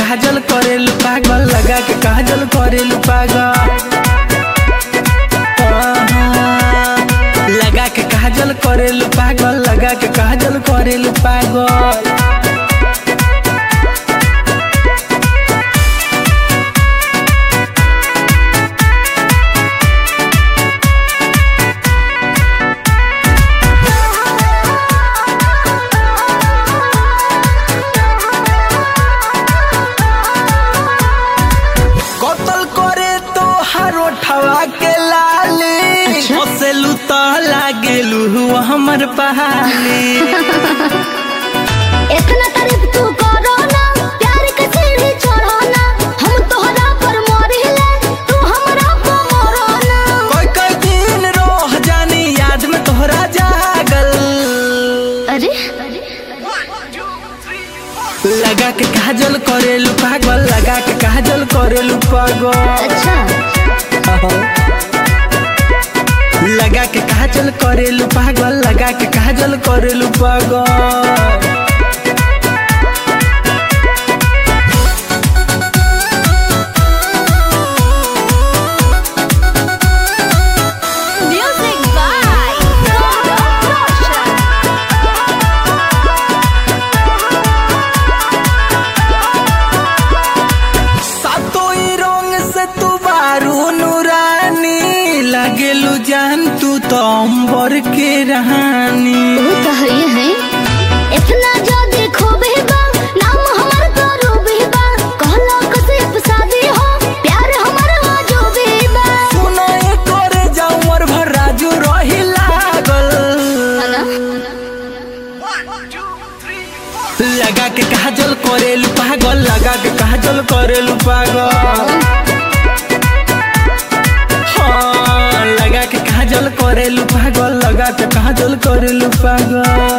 काजल करेलू पागल, लगा के काजल करेलू पागल, लगा के काजल करेलू पागल, लगा के काजल करेलू पागल। हवा के लाली हसेलू तो लागेलू हमर पहाली। इतना तारीफ तू करो ना, प्यार के सीढ़ी चढ़ो ना, हम तोहरा पर मरिले तू हमरा पर मरो ना। कोई कोई दिन रोह जानी याद में तोहरा जागल, अरे लगा के काजल करेलू पागल, लगा के काजल करेलू पागल। अच्छा लगा के काजल करेलू पागल, लगा के काजल करेलू पागल। लगेलू जान तू तो अंबर के रहानी। वो तो है इतना जो देखो बेबा, नाम हमार तो रूबीबा, कहलो कसिप शादी हो प्यार हमार हो जो बेबा। सुनो ये करे जाऊ मोर भर राजू रही लागल, लगा के काजल करेलू पागल, लगा के काजल करेलू पागल। लगा के काजल करेलू पागल, लगा के काजल करेलू पागल।